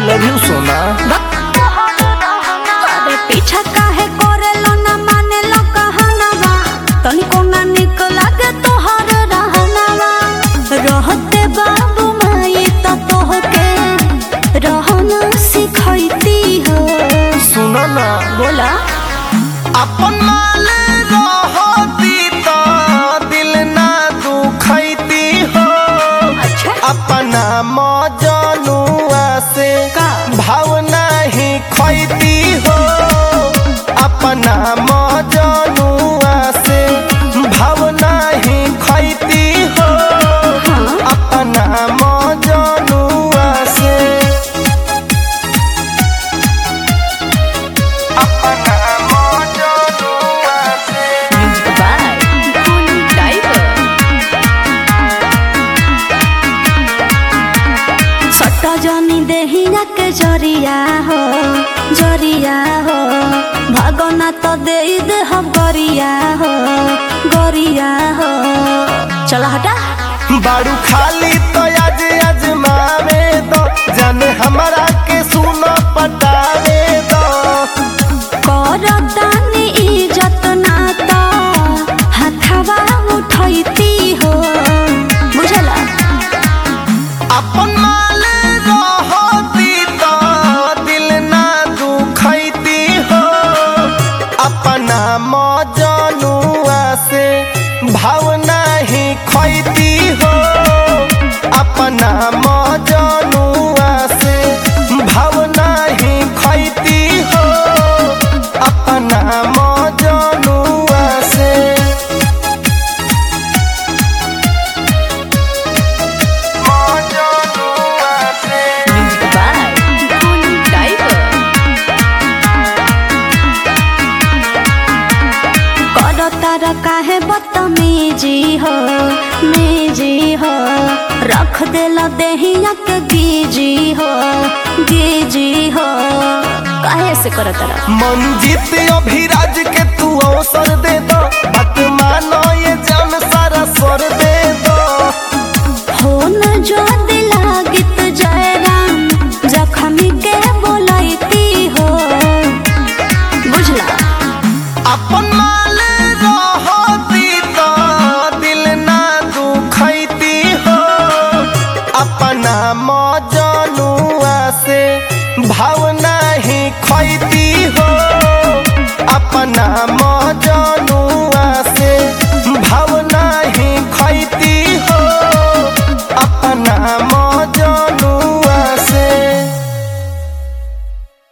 Love you सोना। अरे पीछा काहे करेलो ना मानेलो कहनावा, तनिको ना निक लागे तोहर रहनावा। रहते बाबू माई त तोहके रहना सिखैती हो। सुना ना बोला अपन माल रहती तो दिल ना दुखैती हो। अच्छा अपना मजनुआ से का भावना ही खैती हो। अपना मजनुआ से भावना ही खैती हो। हाँ अपना मजनुआ से अपना मजनुआ से बाय कौन टाइगर सट्टा जानी देहिया के जरिया हो जरिया हो। भगना तो दे दे हम गरिया हो गरिया हो। चला हटा बारू खाली तो आज अजमावे दो, जाने हमारा के सुनो पटावे दो। करतानी इज्जत ना तो हथवा उठैती हो। बुझला अपन माल रहती तो दिल ना दुखैती हो। अपना मजनुआ से भावना ही खैती हो। अपना मजनुआ से भावना ही खैती हो। अपना मजनुआ से मजनुआ से बाय कौन टाइगर करतार काहे बदतमीजी हो मीजी हो। रख देला देहिया के गीजी हो गीजी हो। काहे से करतार मंजित अभिराज के तू अवसर दे दो। बात मानो ये जान सारा स्वर दे दो। हो न जो दिला गीत जयराम जखमी के बोलैती हो। बुझला अपन माल रहती तो दिल ना दुखैती हो। अपना मजनुआ से भावना ही खैती हो। अपना मज